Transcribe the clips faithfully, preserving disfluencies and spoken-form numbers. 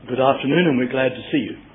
Good afternoon, and we're glad to see you.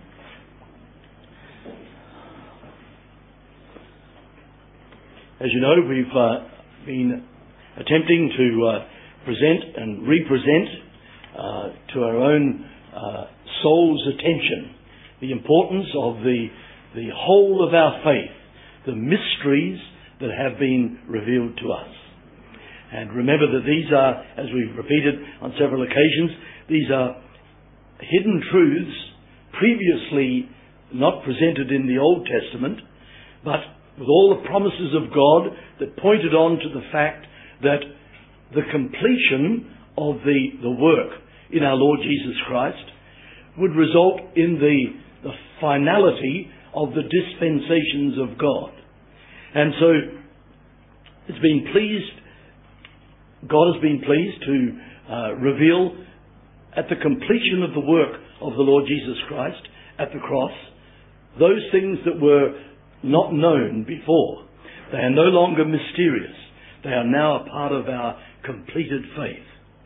As you know, we've uh, been attempting to uh, present and represent uh, to our own uh, soul's attention the importance of the, the whole of our faith, the mysteries that have been revealed to us. And remember that these are, as we've repeated on several occasions, these are hidden truths previously not presented in the Old Testament, but with all the promises of God that pointed on to the fact that the completion of the, the work in our Lord Jesus Christ would result in the, the finality of the dispensations of God. And so it's been pleased, God has been pleased to uh, reveal at the completion of the work of the Lord Jesus Christ at the cross, those things that were not known before. They are no longer mysterious. They are now a part of our completed faith.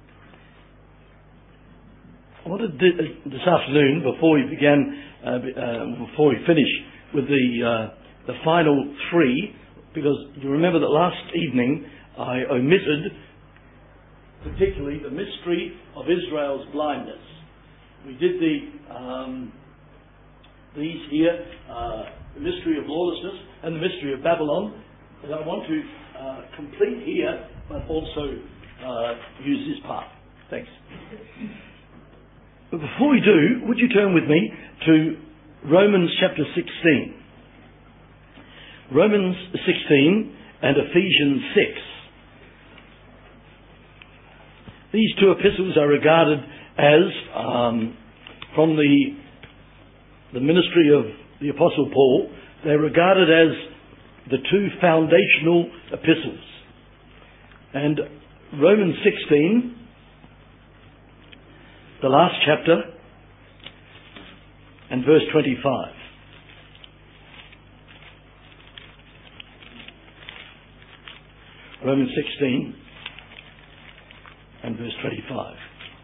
I wanted to, this afternoon, before we began, uh, uh, before we finish with the uh, the final three, because you remember that last evening I omitted particularly the mystery of Israel's blindness. We did the um, these here, uh, the mystery of lawlessness and the mystery of Babylon, but I want to uh, complete here, but also uh, use this part. Thanks. But before we do, would you turn with me to Romans chapter sixteen? Romans sixteen and Ephesians six. These two epistles are regarded as, um, from the, the ministry of the Apostle Paul, they're regarded as the two foundational epistles. And Romans sixteen, the last chapter, and verse twenty-five. Romans sixteen and verse twenty-five.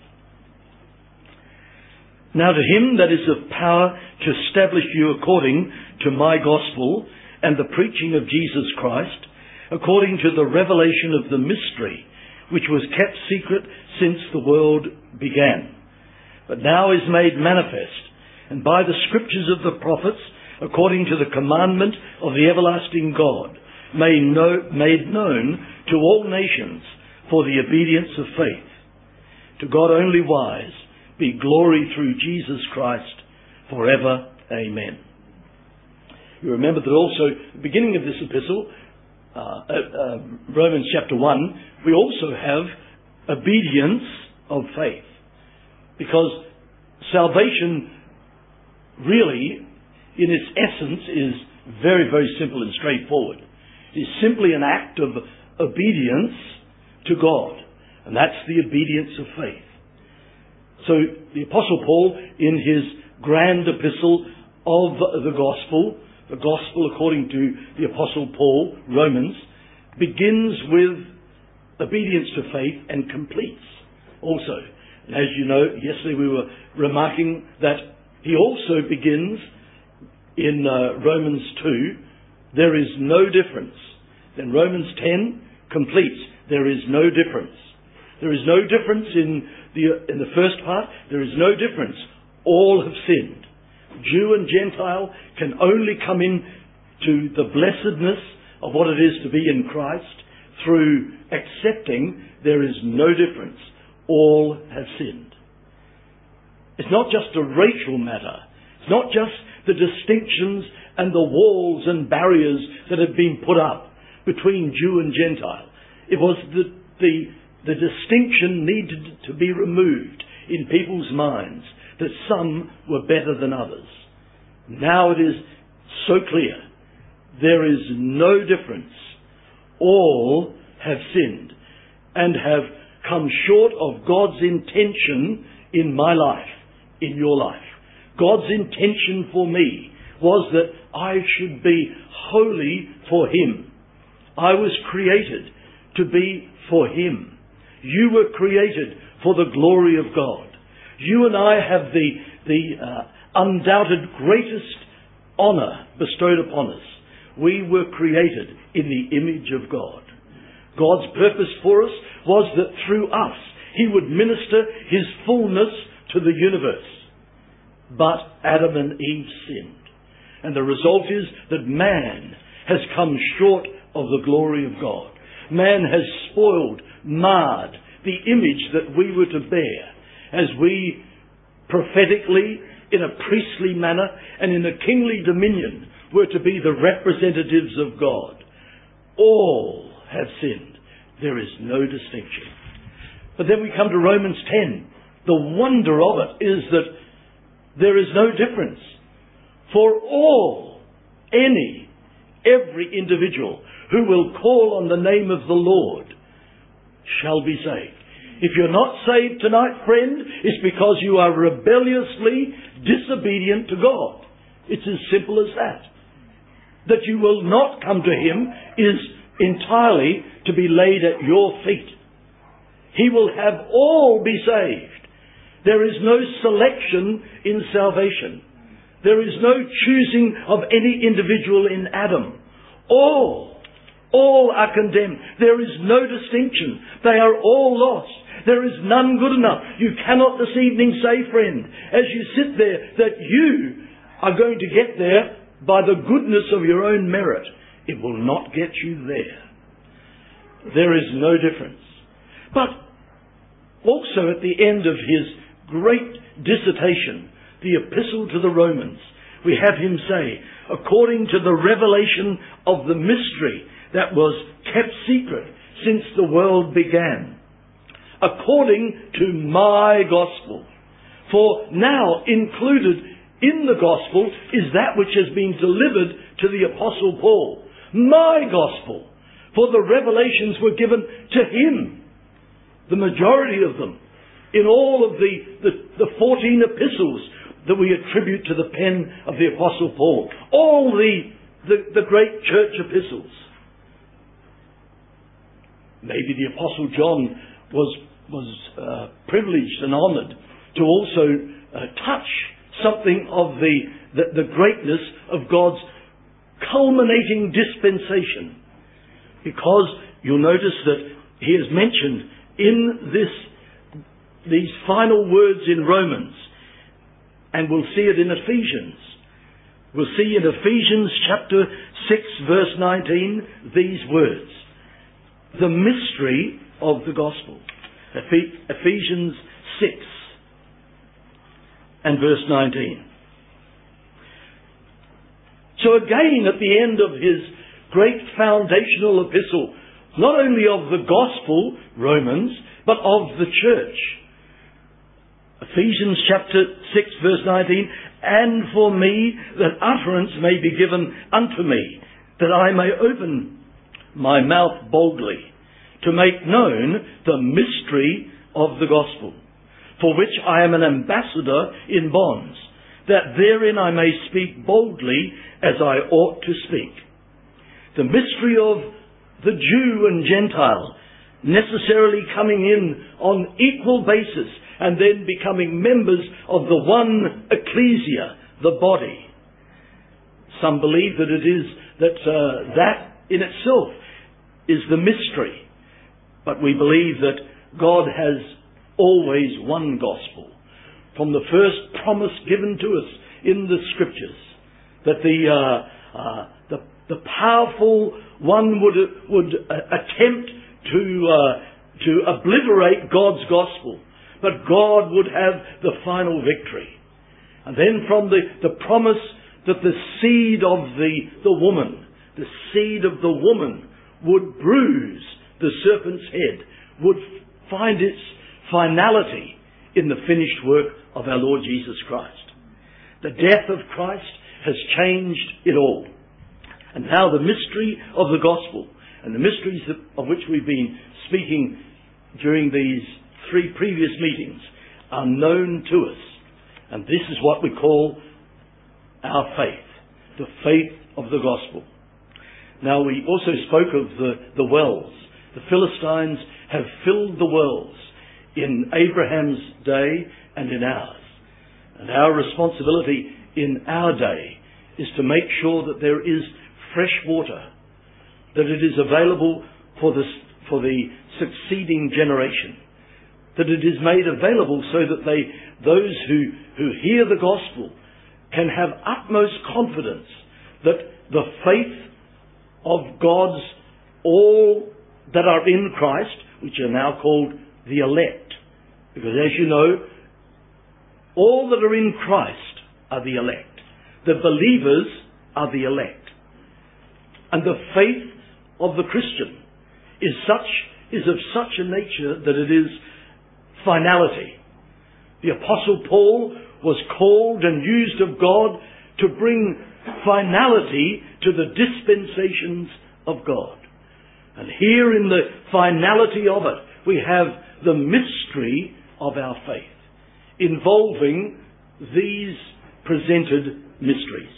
Now to him that is of power to establish you according to my gospel and the preaching of Jesus Christ, according to the revelation of the mystery, which was kept secret since the world began, but now is made manifest, and by the scriptures of the prophets, according to the commandment of the everlasting God, made, know, made known to all nations, for the obedience of faith. To God only wise be glory through Jesus Christ forever. Amen. You remember that also at the beginning of this epistle, uh, uh, Romans chapter one, we also have obedience of faith. Because salvation really, in its essence, is very, very simple and straightforward. It is simply an act of obedience to God, and that's the obedience of faith. So the Apostle Paul, in his grand epistle of the gospel, the gospel according to the Apostle Paul, Romans, begins with obedience to faith and completes also. And as you know, yesterday we were remarking that he also begins in uh, Romans two, there is no difference. Then Romans ten completes. There is no difference. There is no difference in the in the first part. There is no difference. All have sinned. Jew and Gentile can only come in to the blessedness of what it is to be in Christ through accepting there is no difference. All have sinned. It's not just a racial matter. It's not just the distinctions and the walls and barriers that have been put up between Jew and Gentile. It was the, the, the distinction needed to be removed in people's minds that some were better than others. Now it is so clear. There is no difference. All have sinned and have come short of God's intention in my life, in your life. God's intention for me was that I should be holy for Him. I was created to be for Him. You were created for the glory of God. You and I have the, the uh, undoubted greatest honour bestowed upon us. We were created in the image of God. God's purpose for us was that through us He would minister His fullness to the universe. But Adam and Eve sinned. And the result is that man has come short of the glory of God. Man has spoiled, marred the image that we were to bear as we prophetically, in a priestly manner and in a kingly dominion, were to be the representatives of God. All have sinned. There is no distinction. But then we come to Romans ten. The wonder of it is that there is no difference. For all, any, every individual who will call on the name of the Lord shall be saved. If you're not saved tonight, friend, it's because you are rebelliously disobedient to God. It's as simple as that. That you will not come to Him is entirely to be laid at your feet. He will have all be saved. There is no selection in salvation. There is no choosing of any individual in Adam. All, all are condemned. There is no distinction. They are all lost. There is none good enough. You cannot this evening say, friend, as you sit there, that you are going to get there by the goodness of your own merit. It will not get you there. There is no difference. But also at the end of his great dissertation, the Epistle to the Romans, we have him say, according to the revelation of the mystery that was kept secret since the world began, according to my gospel. For now included in the gospel is that which has been delivered to the Apostle Paul. My gospel. For the revelations were given to him. The majority of them. In all of the, the, the fourteen epistles that we attribute to the pen of the Apostle Paul. All the, the, the great church epistles. Maybe the Apostle John was, was uh, privileged and honoured to also uh, touch something of the, the, the greatness of God's culminating dispensation. Because you'll notice that he has mentioned in this these final words in Romans, and we'll see it in Ephesians. We'll see in Ephesians chapter six verse nineteen these words. The mystery of the gospel. Ephesians six and verse nineteen. So again, at the end of his great foundational epistle, not only of the gospel, Romans, but of the church. Ephesians chapter six verse nineteen, and for me that utterance may be given unto me, that I may open my mouth boldly, to make known the mystery of the gospel, for which I am an ambassador in bonds, that therein I may speak boldly as I ought to speak. The mystery of the Jew and Gentile necessarily coming in on equal basis and then becoming members of the one ecclesia, the body. Some believe that it is that uh, that in itself is the mystery. But we believe that God has always one gospel. From the first promise given to us in the Scriptures, that the uh, uh, the, the powerful one would would uh, attempt to uh, to obliterate God's gospel, but God would have the final victory. And then from the, the promise that the seed of the, the woman, the seed of the woman would bruise the serpent's head, would find its finality in the finished work of our Lord Jesus Christ. The death of Christ has changed it all. And now the mystery of the gospel, and the mysteries of which we've been speaking during these three previous meetings, are known to us. And this is what we call our faith, the faith of the gospel. Now we also spoke of the, the wells. The Philistines have filled the wells in Abraham's day and in ours. And our responsibility in our day is to make sure that there is fresh water, that it is available for the, for the succeeding generation, that it is made available so that they, those who, who hear the gospel can have utmost confidence that the faith of God's all that are in Christ, which are now called the elect, because as you know, all that are in Christ are the elect. The believers are the elect. And the faith of the Christian is such, is of such a nature that it is finality. The Apostle Paul was called and used of God to bring finality to the dispensations of God. And here in the finality of it, we have the mystery of our faith, involving these presented mysteries.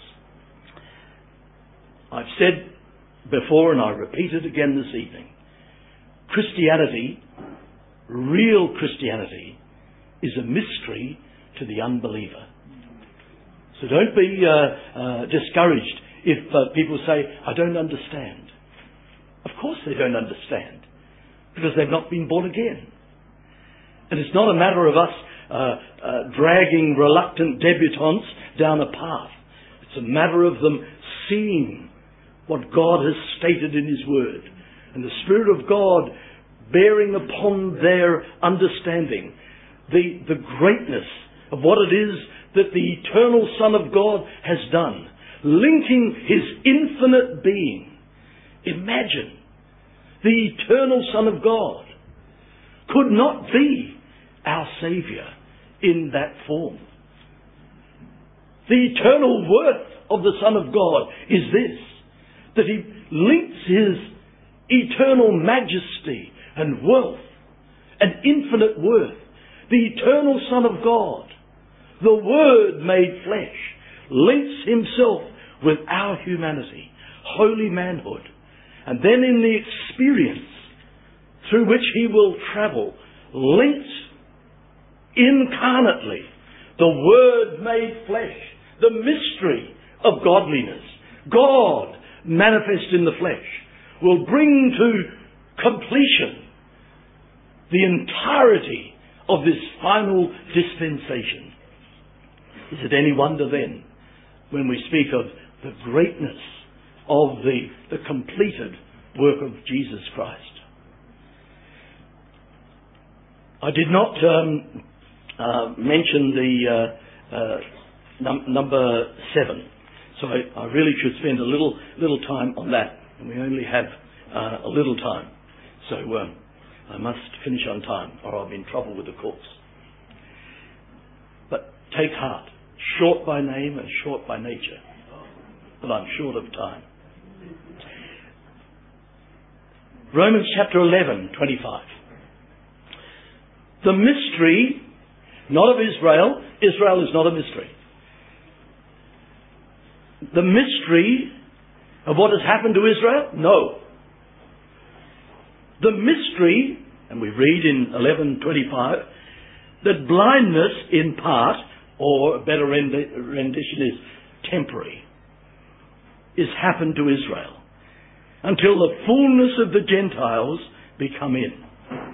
I've said before, and I repeat it again this evening, Christianity, real Christianity, is a mystery to the unbeliever. So don't be uh, uh, discouraged if uh, people say, I don't understand. Of course they don't understand, because they've not been born again. And it's not a matter of us uh, uh, dragging reluctant debutantes down a path. It's a matter of them seeing what God has stated in His Word, and the Spirit of God bearing upon their understanding the, the greatness of what it is that the eternal Son of God has done, linking His infinite being. Imagine, the eternal Son of God could not be our Saviour in that form. The eternal worth of the Son of God is this, that He links His eternal majesty and wealth and infinite worth. The eternal Son of God, the Word made flesh, links Himself with our humanity, holy manhood, and then in the experience through which He will travel, links incarnately the Word made flesh, the mystery of godliness, God manifest in the flesh, will bring to completion the entirety of this final dispensation. Is it any wonder then, when we speak of the greatness of the, the completed work of Jesus Christ? I did not um, uh, mention the uh, uh, num- number seven, so I, I really should spend a little little time on that, and we only have uh, a little time, so um, I must finish on time, or I'll be in trouble with the course. But take heart, short by name and short by nature, but I'm short of time. Romans chapter eleven, twenty-five. The mystery, not of Israel. Israel is not a mystery. The mystery of what has happened to Israel? No. The mystery, and we read in eleven twenty-five, that blindness in part, or a better rendi- rendition is temporary, is happened to Israel until the fullness of the Gentiles be come in.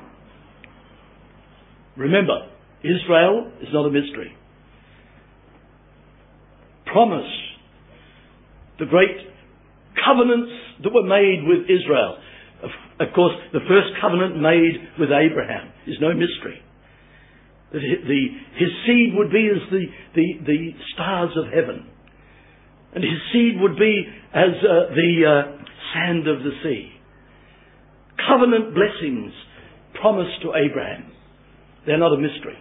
Remember, Israel is not a mystery. Promise, the great covenants that were made with Israel. Of, of course, the first covenant made with Abraham is no mystery. That the, his seed would be as the, the, the stars of heaven. And his seed would be as uh, the uh, sand of the sea. Covenant blessings promised to Abraham. They're not a mystery.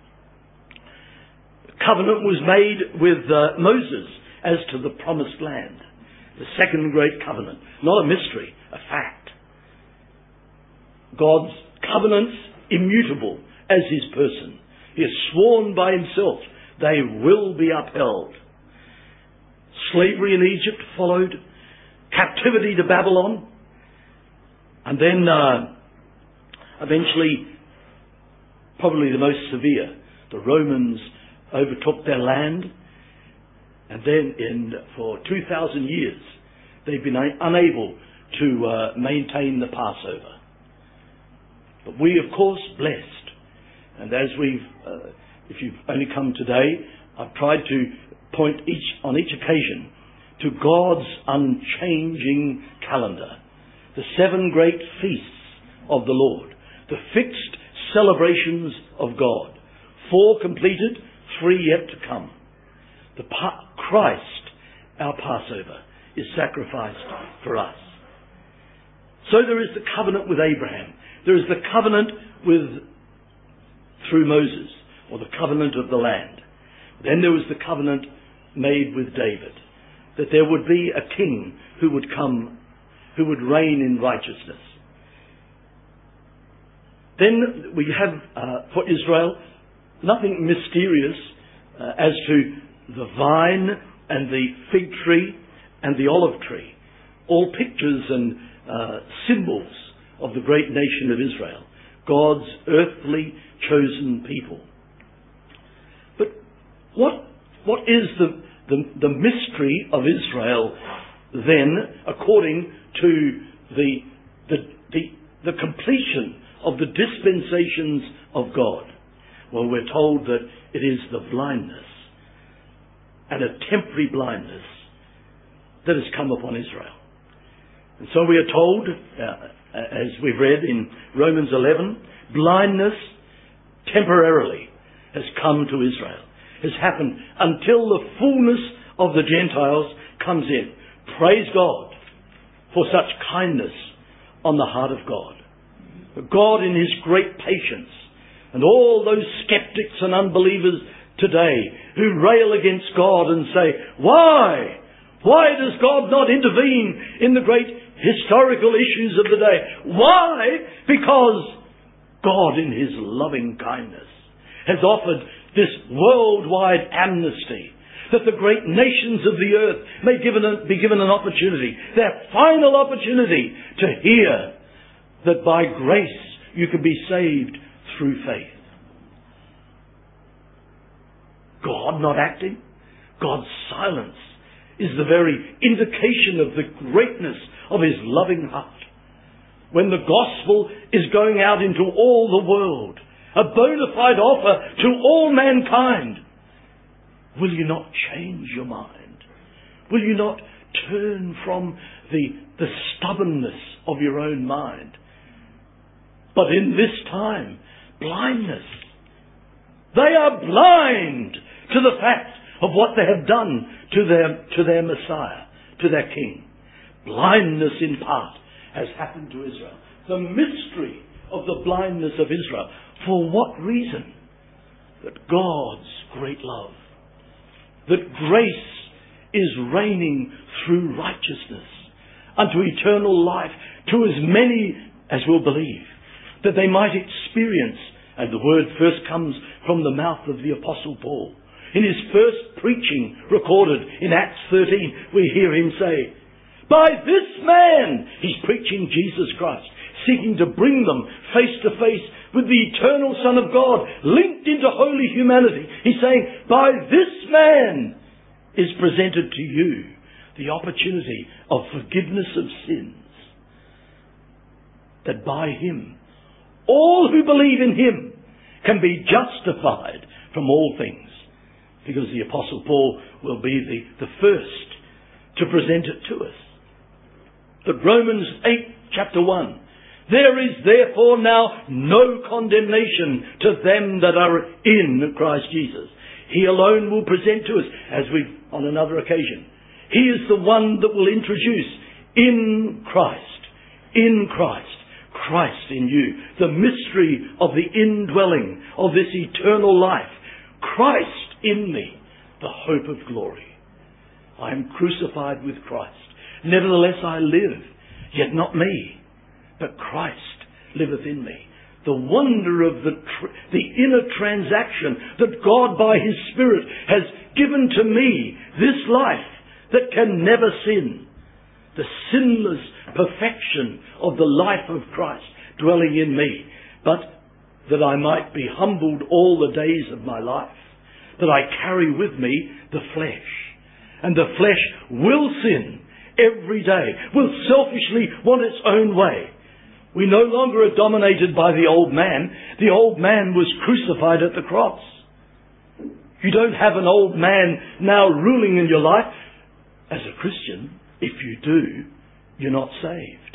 The covenant was made with uh, Moses as to the promised land. The second great covenant. Not a mystery, a fact. God's covenants immutable as His person. He has sworn by Himself they will be upheld. Slavery in Egypt followed. Captivity to Babylon. And then uh, eventually probably the most severe. The Romans overtook their land, and then in for two thousand years they've been a- unable to uh, maintain the Passover. But we, of course, blessed. And as we've, uh, if you've only come today, I've tried to point each on each occasion to God's unchanging calendar. The seven great feasts of the Lord. The fixed celebrations of God. Four completed, three yet to come. The pa- Christ, our Passover, is sacrificed for us. So there is the covenant with Abraham. There is the covenant with, through Moses, or the covenant of the land. Then there was the covenant made with David, that there would be a king who would come, who would reign in righteousness. Then we have, uh, for Israel, nothing mysterious uh, as to the vine and the fig tree and the olive tree. All pictures and uh, symbols of the great nation of Israel, God's earthly chosen people. But what what is the, the, the mystery of Israel then, according to the, the, the, the completion of the dispensations of God? Well, we're told that it is the blindness, and a temporary blindness, that has come upon Israel. And so we are told, uh, as we've read in Romans eleven, blindness temporarily has come to Israel, has happened until the fullness of the Gentiles comes in. Praise God for such kindness on the heart of God. God in His great patience, and all those skeptics and unbelievers today who rail against God and say, why? Why does God not intervene in the great historical issues of the day? Why? Because God in His loving kindness has offered this worldwide amnesty, that the great nations of the earth may given a, be given an opportunity, their final opportunity, to hear that by grace you can be saved through faith. God not acting, God's silence is the very indication of the greatness of His loving heart. When the gospel is going out into all the world, a bona fide offer to all mankind, will you not change your mind? Will you not turn from the, the stubbornness of your own mind? But in this time, blindness. They are blind to the fact of what they have done to their, to their Messiah, to their King. Blindness in part has happened to Israel. The mystery of the blindness of Israel. For what reason? That God's great love, that grace is reigning through righteousness unto eternal life to as many as will believe, that they might experience, and the word first comes from the mouth of the Apostle Paul. In his first preaching recorded in Acts thirteen, we hear him say, by this man, he's preaching Jesus Christ, seeking to bring them face to face with the eternal Son of God, linked into holy humanity. He's saying, by this man is presented to you the opportunity of forgiveness of sins, that by him, all who believe in him can be justified from all things. Because the Apostle Paul will be the, the first to present it to us. But Romans eight, chapter one, there is therefore now no condemnation to them that are in Christ Jesus. He alone will present to us, as we on another occasion. He is the one that will introduce in Christ, in Christ, Christ in you, the mystery of the indwelling of this eternal life. Christ in me, the hope of glory. I am crucified with Christ. Nevertheless I live, yet not me, but Christ liveth in me. The wonder of the, tr- the inner transaction that God by His Spirit has given to me, this life that can never sin. The sinless perfection of the life of Christ dwelling in me. But that I might be humbled all the days of my life, that I carry with me the flesh. And the flesh will sin every day, will selfishly want its own way. We no longer are dominated by the old man. The old man was crucified at the cross. You don't have an old man now ruling in your life. As a Christian, if you do, you're not saved.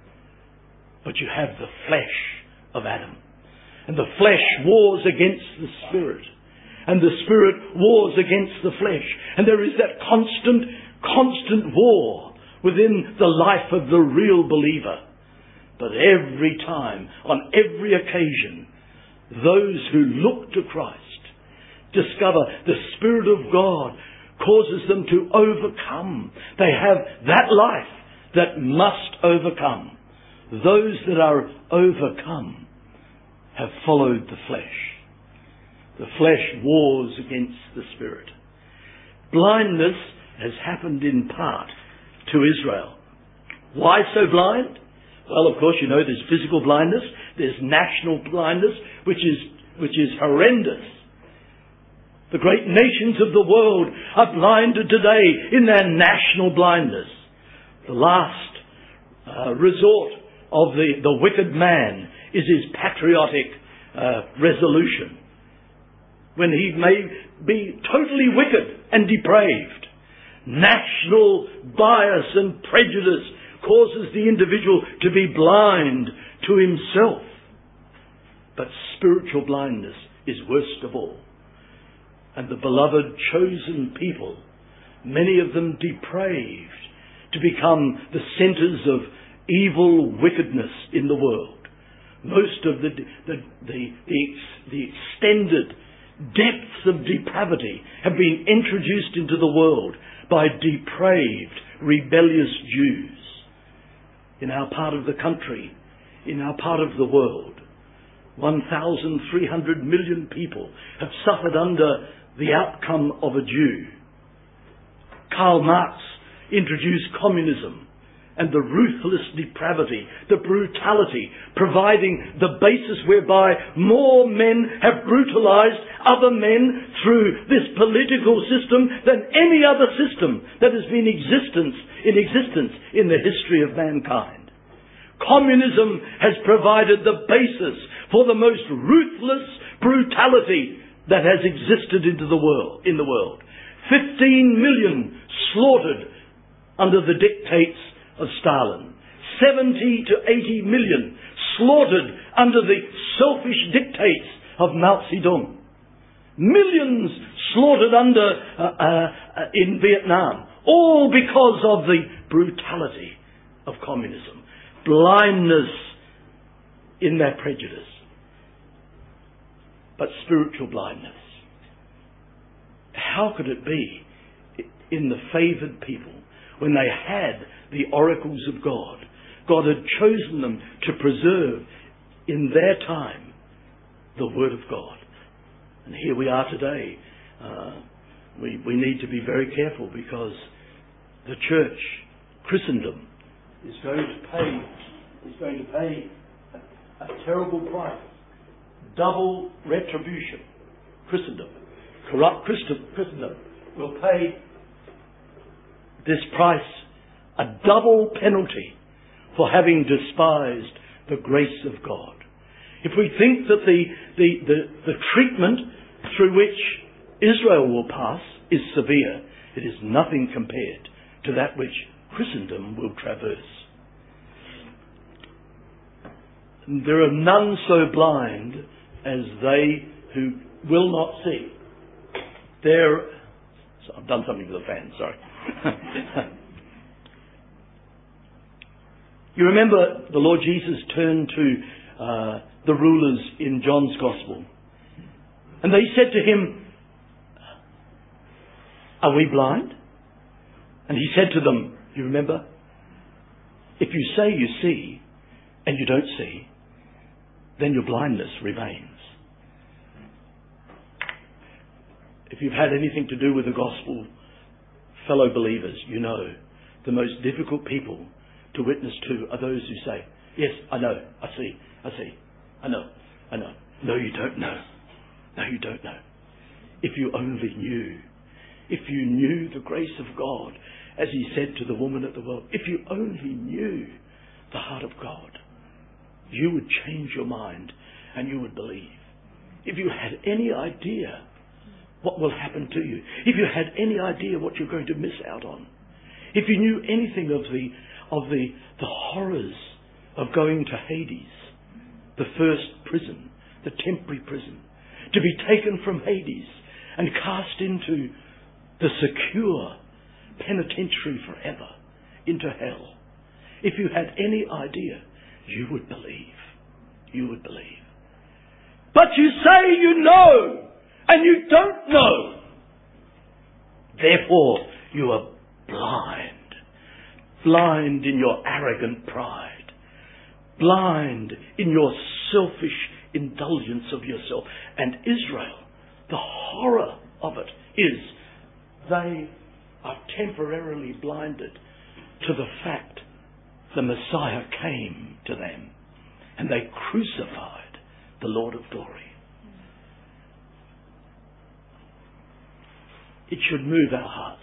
But you have the flesh of Adam. And the flesh wars against the spirit. And the spirit wars against the flesh. And there is that constant, constant war within the life of the real believer. But every time, on every occasion, those who look to Christ discover the Spirit of God causes them to overcome. They have that life that must overcome. Those that are overcome have followed the flesh. The flesh wars against the Spirit. Blindness has happened in part to Israel. Why so blind? Well, of course, you know there's physical blindness, there's national blindness, which is which is horrendous. The great nations of the world are blinded today in their national blindness. The last uh, resort of the, the wicked man is his patriotic uh, resolution, when he may be totally wicked and depraved. National bias and prejudice causes the individual to be blind to himself. But spiritual blindness is worst of all. And the beloved chosen people, many of them depraved, to become the centres of evil wickedness in the world. Most of the, the, the, the, the extended depths of depravity have been introduced into the world by depraved, rebellious Jews. In our part of the country, in our part of the world, one thousand three hundred million people have suffered under the outcome of a Jew. Karl Marx introduced communism and the ruthless depravity, the brutality, providing the basis whereby more men have brutalized other men through this political system than any other system that has been existence, in existence in the history of mankind. Communism has provided the basis for the most ruthless brutality that has existed into the world, in the world. Fifteen million slaughtered under the dictates of Stalin. Seventy to eighty million slaughtered under the selfish dictates of Mao Zedong. Millions slaughtered under uh, uh, in Vietnam, all because of the brutality of communism. Blindness in their prejudice. But spiritual blindness. How could it be in the favoured people, when they had the oracles of God, God had chosen them to preserve in their time the Word of God? And here we are today. Uh, we, we need to be very careful, because the church, Christendom, is going to pay, is going to pay a, a terrible price. Double retribution. Christendom, corrupt Christendom, will pay this price, a double penalty, for having despised the grace of God. If we think that the, the, the, the treatment through which Israel will pass is severe, it is nothing compared to that which Christendom will traverse. There are none so blind as they who will not see. There, so I've done something with the fan, sorry. You remember the Lord Jesus turned to uh, the rulers in John's Gospel, and they said to him, "Are we blind?" And he said to them, you remember, "If you say you see and you don't see, then your blindness remains." If you've had anything to do with the gospel, fellow believers, you know the most difficult people to witness to are those who say, "Yes, I know, I see, I see, I know, I know." No, you don't know. No, you don't know. If you only knew. If you knew the grace of God, as he said to the woman at the well, if you only knew the heart of God, you would change your mind and you would believe. If you had any idea what will happen to you, if you had any idea what you're going to miss out on, if you knew anything of the of the, the horrors of going to Hades, the first prison, the temporary prison, to be taken from Hades and cast into the secure penitentiary forever, into hell. If you had any idea, you would believe. You would believe. But you say you know, and you don't know. Therefore, you are blind. Blind in your arrogant pride. Blind in your selfish indulgence of yourself. And Israel, the horror of it is they are temporarily blinded to the fact the Messiah came to them and they crucified the Lord of glory. It should move our hearts.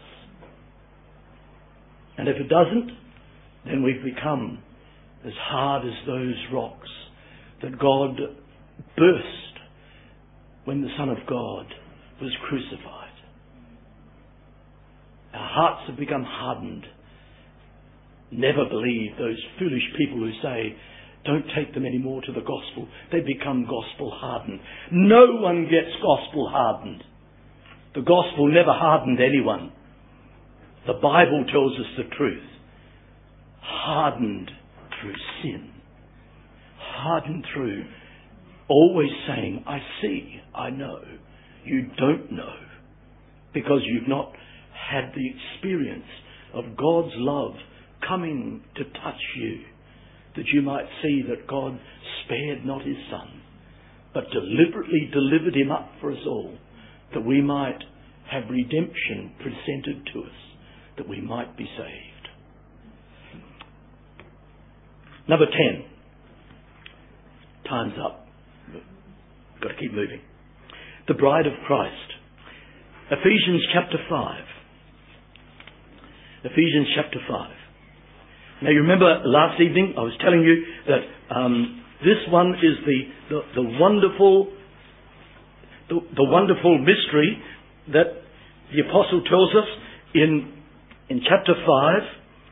And if it doesn't, then we've become as hard as those rocks that God burst when the Son of God was crucified. Our hearts have become hardened. Never believe those foolish people who say, don't take them anymore to the gospel. They become gospel hardened. No one gets gospel hardened. The gospel never hardened anyone. The Bible tells us the truth. Hardened through sin. Hardened through always saying, I see, I know. You don't know. Because you've not had the experience of God's love coming to touch you, that you might see that God spared not his Son, but deliberately delivered him up for us all, that we might have redemption presented to us, that we might be saved. Number ten. Time's up. Got to keep moving. The bride of Christ. Ephesians chapter five. Ephesians chapter five. Now you remember last evening I was telling you that um, this one is the, the, the wonderful the, the wonderful mystery that the apostle tells us in in chapter five,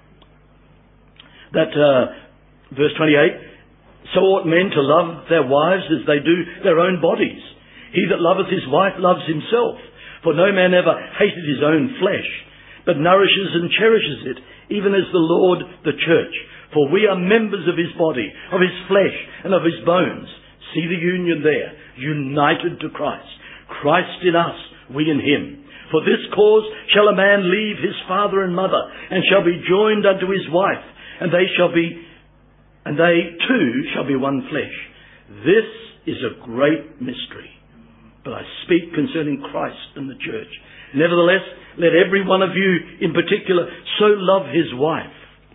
that uh, verse twenty-eight, so ought men to love their wives as they do their own bodies. He that loveth his wife loves himself, for no man ever hated his own flesh, but nourishes and cherishes it, even as the Lord the church. For we are members of his body, of his flesh, and of his bones. See the union there, united to Christ. Christ in us, we in him. For this cause shall a man leave his father and mother, and shall be joined unto his wife, and they shall be, and they two shall be one flesh. This is a great mystery, but I speak concerning Christ and the church. Nevertheless, let every one of you in particular so love his wife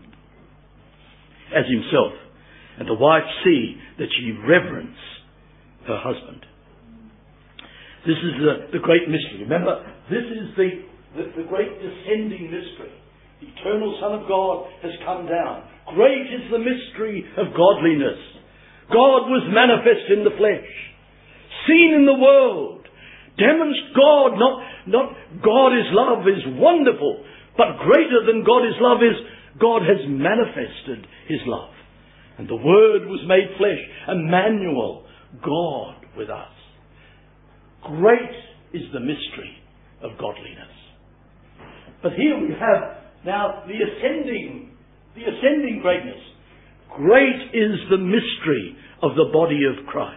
as himself, and the wife see that she reverence her husband. This is the, the great mystery. Remember, this is the, the, the great descending mystery. The eternal Son of God has come down. Great is the mystery of godliness. God was manifest in the flesh, seen in the world. Demonstrate God, not, not God is love is wonderful, but greater than God is love is God has manifested his love. And the Word was made flesh, Emmanuel, God with us. Great is the mystery of godliness. But here we have now the ascending, the ascending greatness. Great is the mystery of the body of Christ.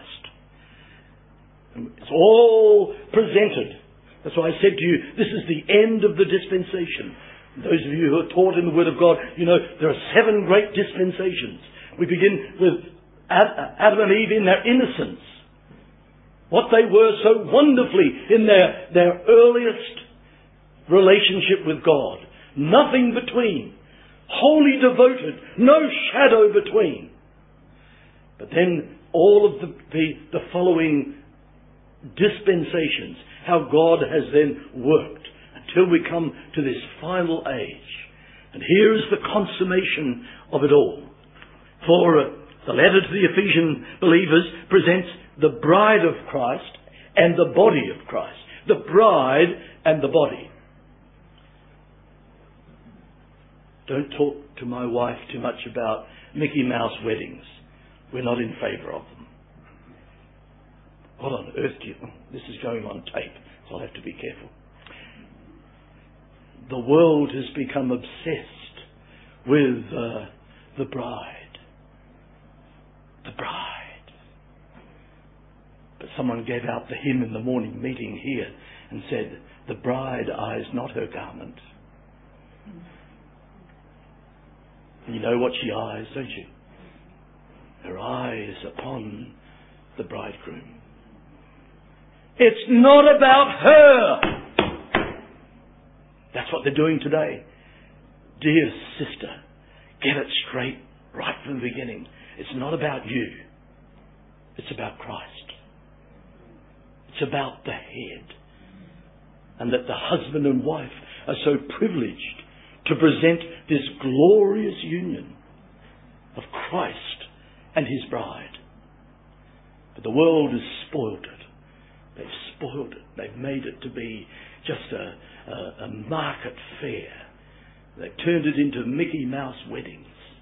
It's all presented. That's why I said to you, this is the end of the dispensation. Those of you who are taught in the Word of God, you know, there are seven great dispensations. We begin with Adam and Eve in their innocence. What they were so wonderfully in their, their earliest relationship with God. Nothing between. Wholly devoted. No shadow between. But then all of the, the, the following dispensations, how God has then worked until we come to this final age. And here is the consummation of it all. For uh, the letter to the Ephesian believers presents the bride of Christ and the body of Christ. The bride and the body. Don't talk to my wife too much about Mickey Mouse weddings. We're not in favour of them. What on earth do you... This is going on tape, so I'll have to be careful. The world has become obsessed with uh, the bride. The bride. But someone gave out the hymn in the morning meeting here and said, the bride eyes not her garment. And you know what she eyes, don't you? Her eyes upon the bridegroom. It's not about her. That's what they're doing today. Dear sister, get it straight right from the beginning. It's not about you. It's about Christ. It's about the head. And that the husband and wife are so privileged to present this glorious union of Christ and his bride. But the world has spoiled it. They've spoiled it. They've made it to be just a, a, a market fair. They've turned it into Mickey Mouse weddings.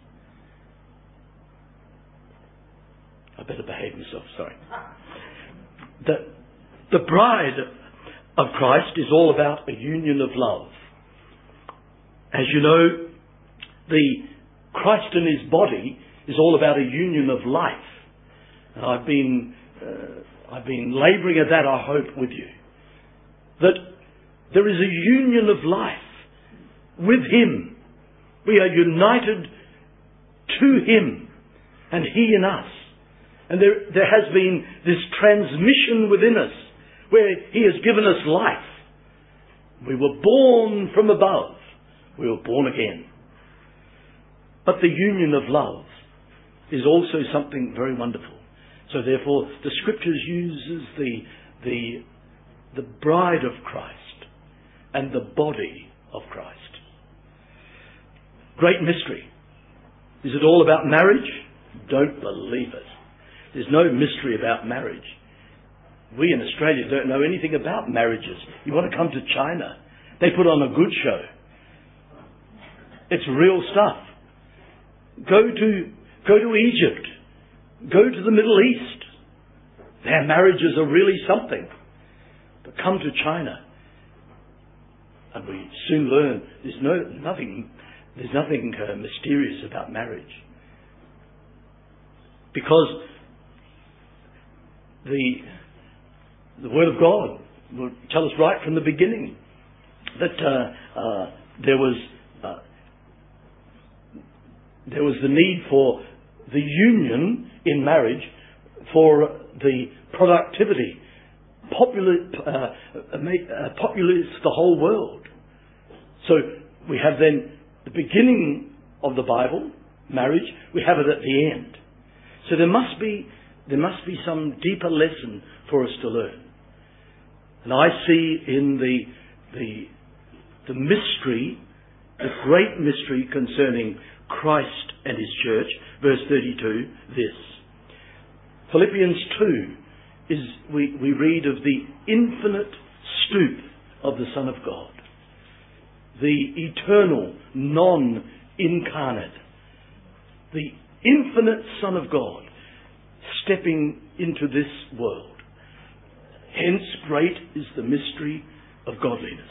I better behave myself, sorry. The, the bride of Christ is all about a union of love. As you know, the Christ and his body is all about a union of life. And I've been uh, I've been labouring at that, I hope, with you. That there is a union of life with him. We are united to him and he in us. And there, there has been this transmission within us where he has given us life. We were born from above. We were born again. But the union of love is also something very wonderful. So therefore, the Scriptures uses the, the, the bride of Christ and the body of Christ. Great mystery. Is it all about marriage? Don't believe it. There's no mystery about marriage. We in Australia don't know anything about marriages. You want to come to China? They put on a good show. It's real stuff. Go to, go to Egypt. Go to the Middle East. Their marriages are really something. But come to China, and we soon learn there's no nothing there's nothing uh, mysterious about marriage, because the the Word of God will tell us right from the beginning that uh, uh, there was uh, there was the need for the union in marriage for the productivity, populate, uh, uh, populates the whole world. So we have then the beginning of the Bible, marriage, we have it at the end. So there must be there must be some deeper lesson for us to learn. And I see in the the the mystery, the great mystery concerning Christ and his church, verse thirty-two, this. Philippians two is, we, we read of the infinite stoop of the Son of God. The eternal, non-incarnate. The infinite Son of God stepping into this world. Hence great is the mystery of godliness.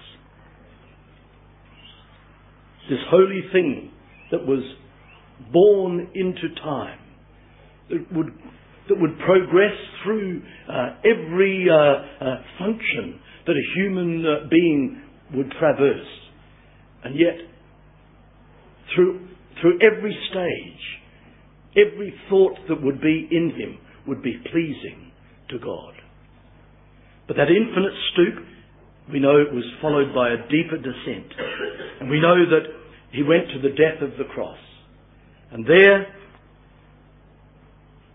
This holy thing that was born into time, that would that would progress through uh, every uh, uh, function that a human uh, being would traverse, and yet through through every stage, every thought that would be in him would be pleasing to God. But that infinite stoop, we know it was followed by a deeper descent, and we know that he went to the death of the cross. And there,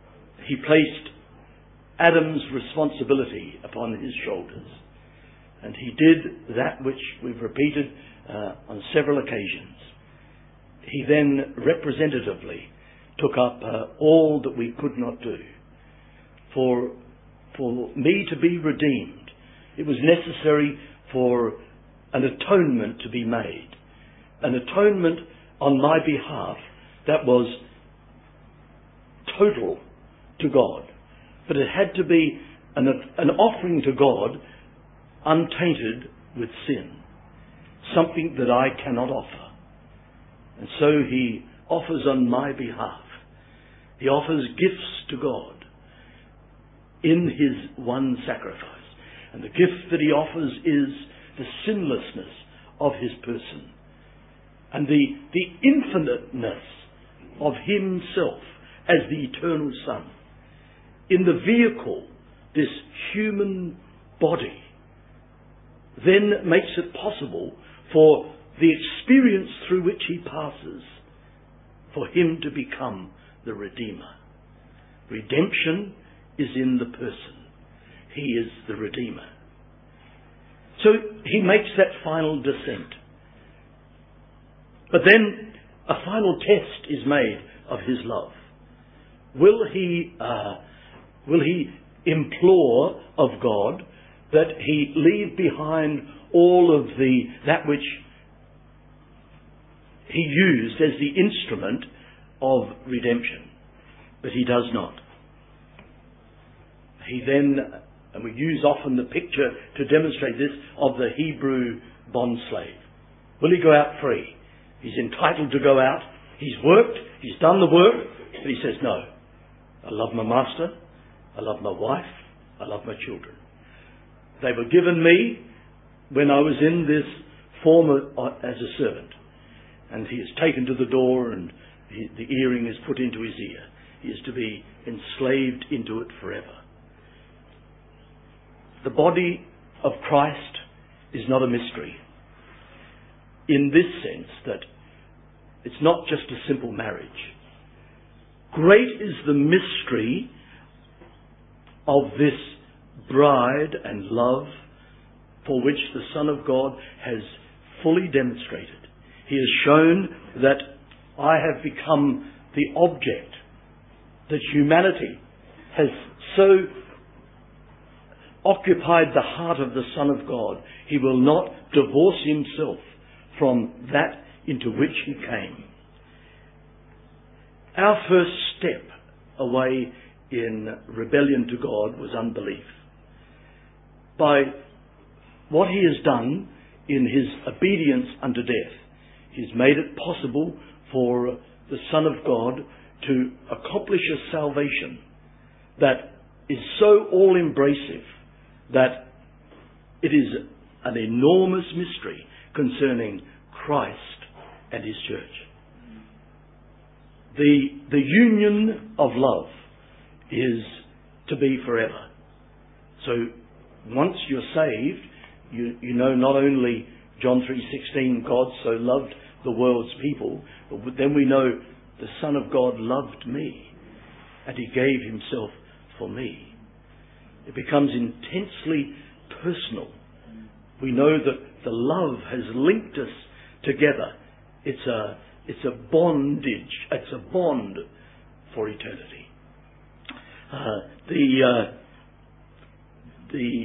he placed Adam's responsibility upon his shoulders. And he did that which we've repeated uh, on several occasions. He then representatively took up uh, all that we could not do. For, for me to be redeemed, it was necessary for an atonement to be made. An atonement on my behalf that was total to God. But it had to be an, an offering to God untainted with sin. Something that I cannot offer. And so he offers on my behalf. He offers gifts to God in his one sacrifice. And the gift that he offers is the sinlessness of his person. And the, the infiniteness of himself as the eternal Son. In the vehicle, this human body then makes it possible for the experience through which he passes for him to become the Redeemer. Redemption is in the person. He is the Redeemer. So he makes that final descent. But then a final test is made of his love. Will he, uh, will he implore of God that he leave behind all of the, that which he used as the instrument of redemption? But he does not. He then, and we use often the picture to demonstrate this, of the Hebrew bondslave. Will he go out free? He's entitled to go out. He's worked. He's done the work. But he says, no. I love my master. I love my wife. I love my children. They were given me when I was in this form of, as a servant. And he is taken to the door and he, the earring is put into his ear. He is to be enslaved into it forever. The body of Christ is not a mystery. In this sense that it's not just a simple marriage. Great is the mystery of this bride and love for which the Son of God has fully demonstrated. He has shown that I have become the object, that humanity has so occupied the heart of the Son of God. He will not divorce himself from that into which he came. Our first step away in rebellion to God was unbelief. By what he has done in his obedience unto death, he's made it possible for the Son of God to accomplish a salvation that is so all-embracing that it is an enormous mystery concerning Christ and his church. The, the union of love is to be forever. So once you're saved, you, you know not only John three sixteen, God so loved the world's people, but then we know the Son of God loved me and he gave himself for me. It becomes intensely personal. We know that the love has linked us together. It's a, it's a bondage. It's a bond for eternity. Uh, the, uh, the,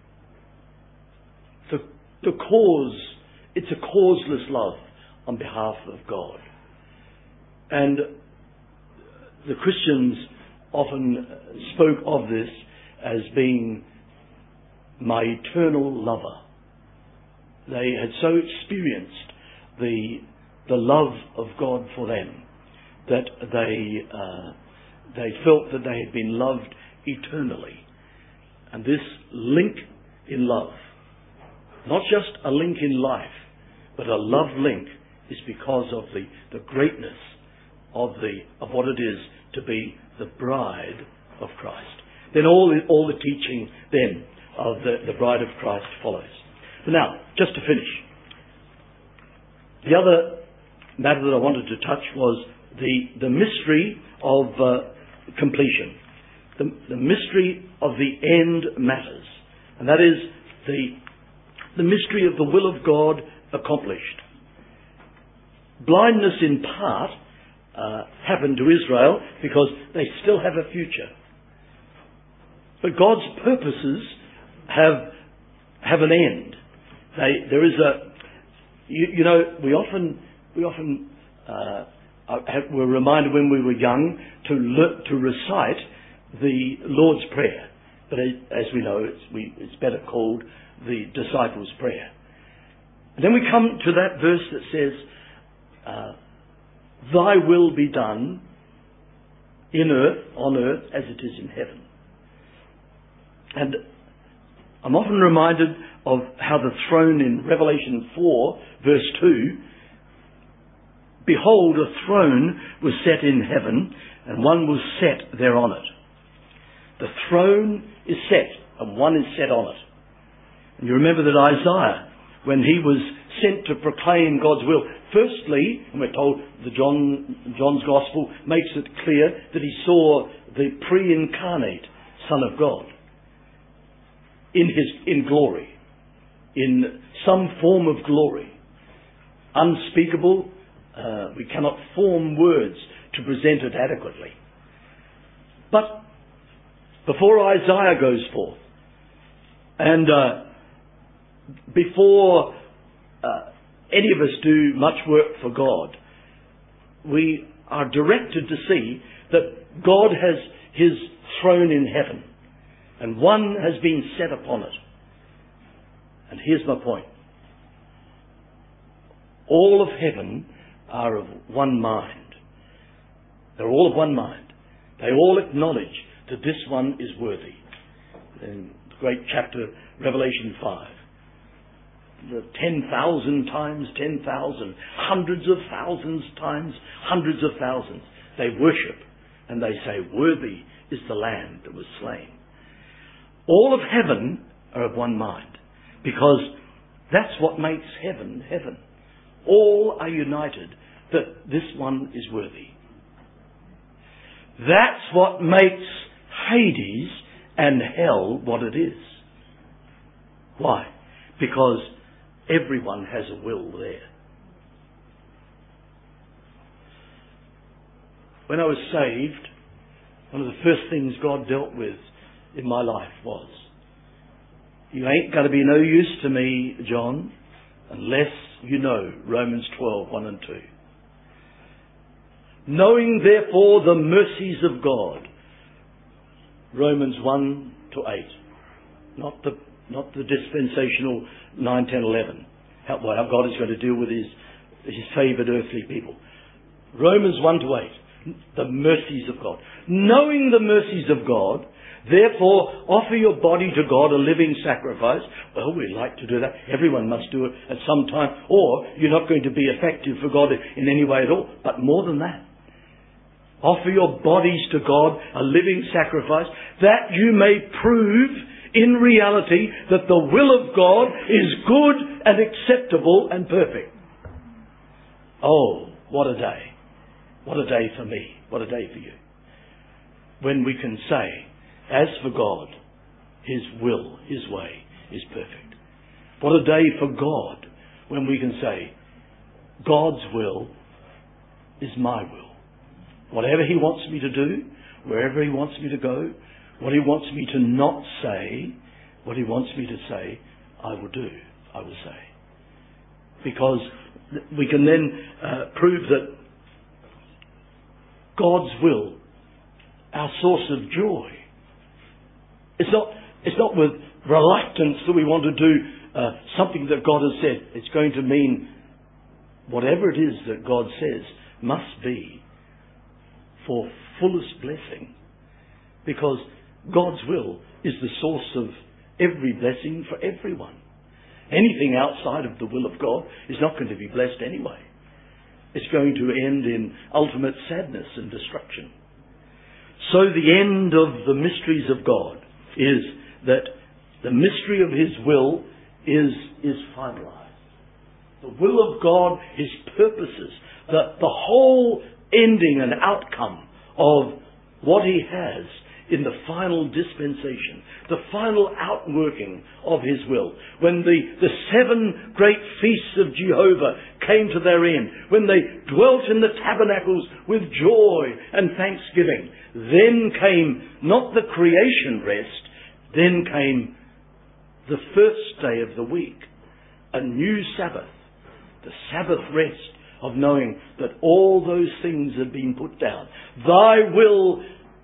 the, the cause, it's a causeless love on behalf of God. And the Christians often spoke of this as being my eternal lover. They had so experienced the the love of God for them that they uh, they felt that they had been loved eternally. And this link in love, not just a link in life, but a love link, is because of the, the greatness of the of what it is to be the bride of Christ. Then all the, all the teaching then of the, the bride of Christ follows. But now, just to finish, the other matter that I wanted to touch was the, the mystery of uh, completion. the, the mystery of the end matters. And that is the, the mystery of the will of God accomplished. Blindness in part uh, happened to Israel because they still have a future. But God's purposes have have an end. They, there is a, you, you know, we often we often uh, have, were reminded when we were young to le- to recite the Lord's Prayer, but as we know, it's, we, it's better called the disciples' prayer. And then we come to that verse that says, uh, "Thy will be done in earth, on earth, as it is in heaven." And I'm often reminded of how the throne in Revelation four, verse two, "Behold, a throne was set in heaven, and one was set there on it." The throne is set, and one is set on it. And you remember that Isaiah, when he was sent to proclaim God's will, firstly, and we're told the John, John's Gospel makes it clear that he saw the pre-incarnate Son of God in his in glory, in some form of glory, unspeakable. Uh, we cannot form words to present it adequately. But before Isaiah goes forth, and uh, before uh, any of us do much work for God, we are directed to see that God has his throne in heaven, and one has been set upon it. And here's my point. All of heaven are of one mind. They're all of one mind. They all acknowledge that this one is worthy. In the great chapter, Revelation five. The ten thousand times ten thousand, hundreds of thousands times hundreds of thousands. They worship and they say, "Worthy is the Lamb that was slain." All of heaven are of one mind, because that's what makes heaven heaven. All are united that this one is worthy. That's what makes Hades and hell what it is. Why? Because everyone has a will there. When I was saved, one of the first things God dealt with in my life was, "You ain't going to be no use to me, John, unless you know Romans twelve, one and two. Knowing therefore the mercies of God," Romans one to eight. Not the not the dispensational nine, ten, eleven. How, well, how God is going to deal with his, his favoured earthly people. Romans one to eight. The mercies of God. Knowing the mercies of God, therefore offer your body to God a living sacrifice. Well, we like to do that. Everyone must do it at some time, or you're not going to be effective for God in any way at all. But more than that, offer your bodies to God a living sacrifice, that you may prove in reality that the will of God is good and acceptable and perfect. Oh, what a day. What a day for me. What a day for you. When we can say, as for God, his will, his way is perfect. What a day for God when we can say, God's will is my will. Whatever he wants me to do, wherever he wants me to go, what he wants me to not say, what he wants me to say, I will do, I will say. Because we can then uh, prove that God's will, our source of joy, it's not, it's not with reluctance that we want to do uh, something that God has said. It's going to mean whatever it is that God says must be for fullest blessing, because God's will is the source of every blessing for everyone. Anything outside of the will of God is not going to be blessed anyway. It's going to end in ultimate sadness and destruction. So the end of the mysteries of God is that the mystery of his will is, is finalized. The will of God, his purposes, the, the whole ending and outcome of what he has in the final dispensation, the final outworking of his will, when the, the seven great feasts of Jehovah came to their end, when they dwelt in the tabernacles with joy and thanksgiving, then came not the creation rest, then came the first day of the week, a new Sabbath, the Sabbath rest of knowing that all those things had been put down. Thy will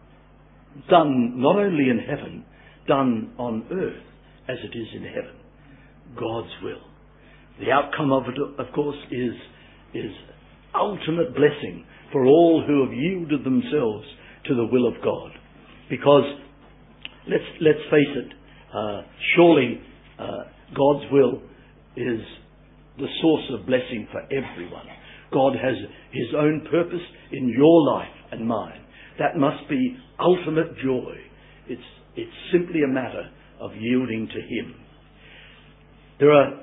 done not only in heaven, done on earth as it is in heaven. God's will. The outcome of it, of course, is, is ultimate blessing for all who have yielded themselves to the will of God. Because, let's, let's face it, uh, surely uh, God's will is the source of blessing for everyone. God has his own purpose in your life and mine. That must be ultimate joy. It's, it's simply a matter of yielding to him. There are,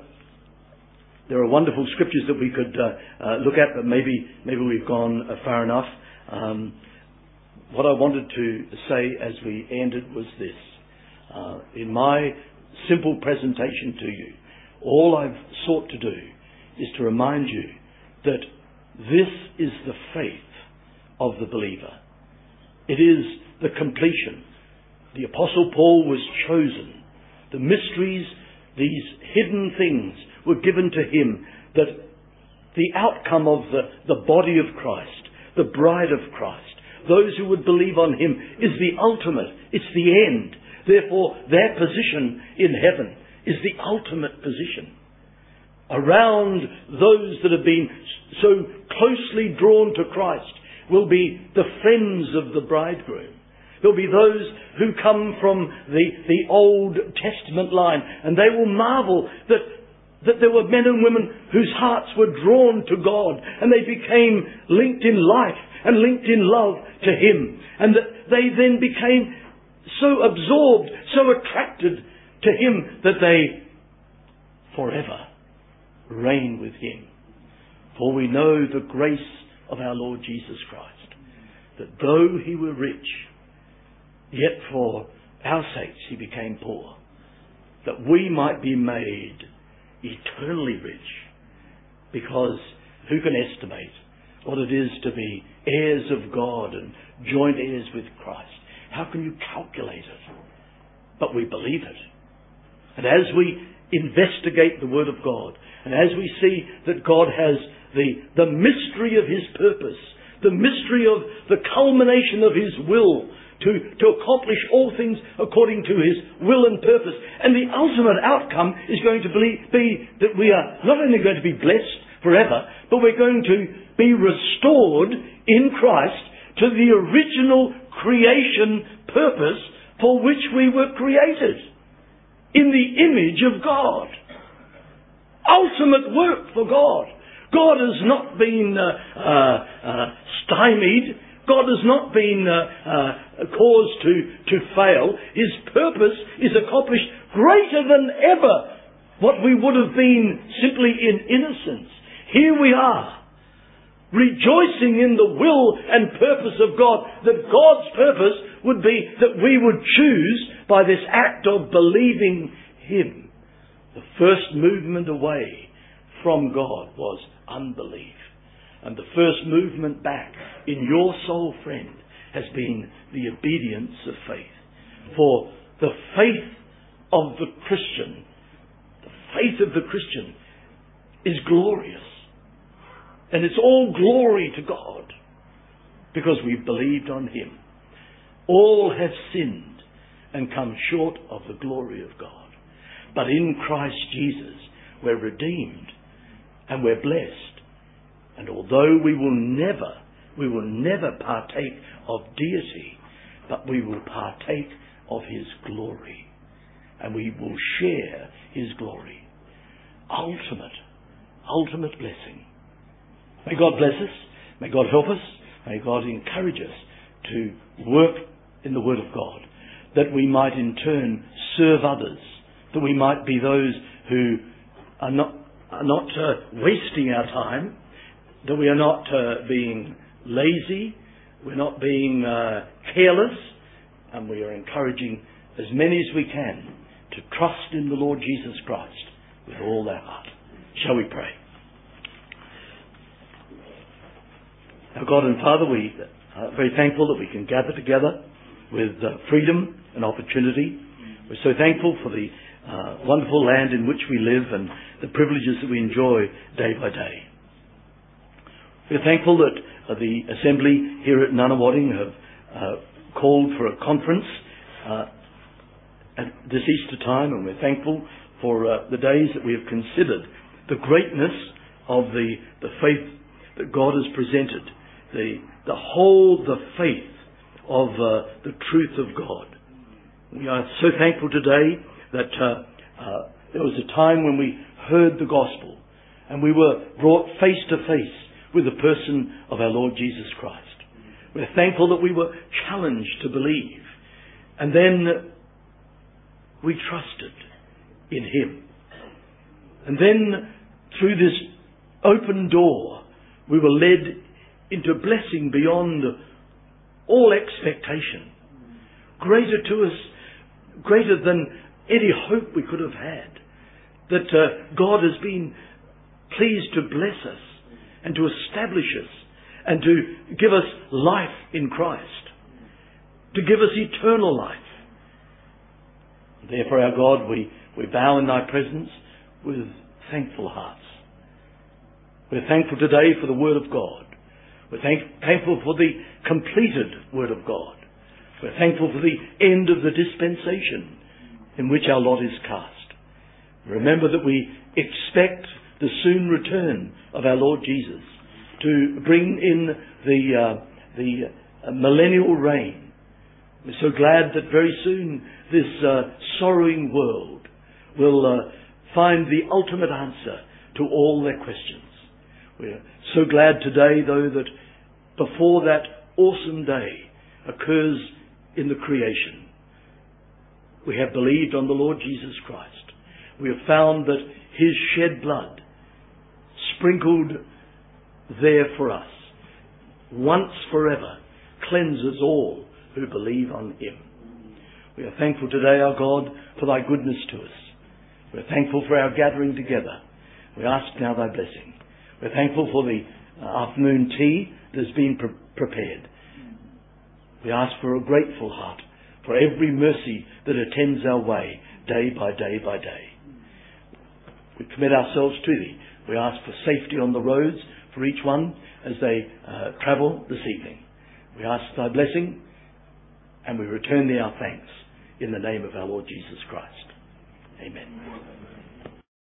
there are wonderful scriptures that we could uh, uh, look at, but maybe, maybe we've gone uh, far enough. Um, what I wanted to say as we ended was this. Uh, in my simple presentation to you, all I've sought to do is to remind you that this is the faith of the believer. It is the completion. The Apostle Paul was chosen. The mysteries, these hidden things, were given to him, that the outcome of the, the body of Christ, the bride of Christ, those who would believe on him, is the ultimate. It's the end. Therefore, their position in heaven is the ultimate position. Around those that have been so closely drawn to Christ will be the friends of the bridegroom. There'll be those who come from the, the Old Testament line, and they will marvel that, that there were men and women whose hearts were drawn to God, and they became linked in life and linked in love to him, and that they then became so absorbed, so attracted to him that they forever reign with him. For we know the grace of our Lord Jesus Christ, that though he were rich, yet for our sakes he became poor, that we might be made eternally rich. Because who can estimate what it is to be heirs of God and joint heirs with Christ? How can you calculate it? But we believe it. And as we investigate the Word of God, and as we see that God has the, the mystery of his purpose, the mystery of the culmination of his will to, to accomplish all things according to his will and purpose, and the ultimate outcome is going to be, be that we are not only going to be blessed forever, but we're going to be restored in Christ to the original creation purpose for which we were created, in the image of God. Ultimate work for God. God has not been uh, uh, uh, stymied. God has not been uh, uh, caused to, to fail. His purpose is accomplished greater than ever what we would have been simply in innocence. Here we are, rejoicing in the will and purpose of God, that God's purpose would be that we would choose by this act of believing him. The first movement away from God was unbelief. And the first movement back in your soul, friend, has been the obedience of faith. For the faith of the Christian, the faith of the Christian is glorious. And it's all glory to God, because we've believed on him. All have sinned and come short of the glory of God. But in Christ Jesus, we're redeemed and we're blessed. And although we will never, we will never partake of deity, but we will partake of his glory. And we will share his glory. Ultimate, ultimate blessing. May God bless us. May God help us. May God encourage us to work in the Word of God, that we might in turn serve others, that we might be those who are not, are not uh, wasting our time, that we are not uh, being lazy, we're not being uh, careless, and we are encouraging as many as we can to trust in the Lord Jesus Christ with all their heart. Shall we pray? Our God and Father, we are very thankful that we can gather together with uh, freedom and opportunity. We're so thankful for the uh, wonderful land in which we live and the privileges that we enjoy day by day. We're thankful that uh, the Assembly here at Nunawading have uh, called for a conference uh, at this Easter time, and we're thankful for uh, the days that we have considered the greatness of the, the faith that God has presented, the, the whole, the faith of uh, the truth of God. We are so thankful today that uh, uh, there was a time when we heard the gospel and we were brought face to face with the person of our Lord Jesus Christ. We're thankful that we were challenged to believe, and then we trusted in Him. And then through this open door we were led into blessing beyond all expectation, greater to us, greater than any hope we could have had, that uh, God has been pleased to bless us and to establish us and to give us life in Christ, to give us eternal life. Therefore, our God, we, we bow in Thy presence with thankful hearts. We're thankful today for the Word of God. We're thank, thankful for the completed Word of God. We're thankful for the end of the dispensation in which our lot is cast. Remember that we expect the soon return of our Lord Jesus to bring in the, uh, the uh, millennial reign. We're so glad that very soon this uh, sorrowing world will uh, find the ultimate answer to all their questions. We're so glad today, though, that before that awesome day occurs in the creation, we have believed on the Lord Jesus Christ. We have found that His shed blood, sprinkled there for us, once forever, cleanses all who believe on Him. We are thankful today, our God, for Thy goodness to us. We are thankful for our gathering together. We ask now Thy blessing. We're thankful for the afternoon tea that has been pre- prepared. We ask for a grateful heart for every mercy that attends our way day by day by day. We commit ourselves to Thee. We ask for safety on the roads for each one as they uh, travel this evening. We ask Thy blessing, and we return Thee our thanks in the name of our Lord Jesus Christ. Amen.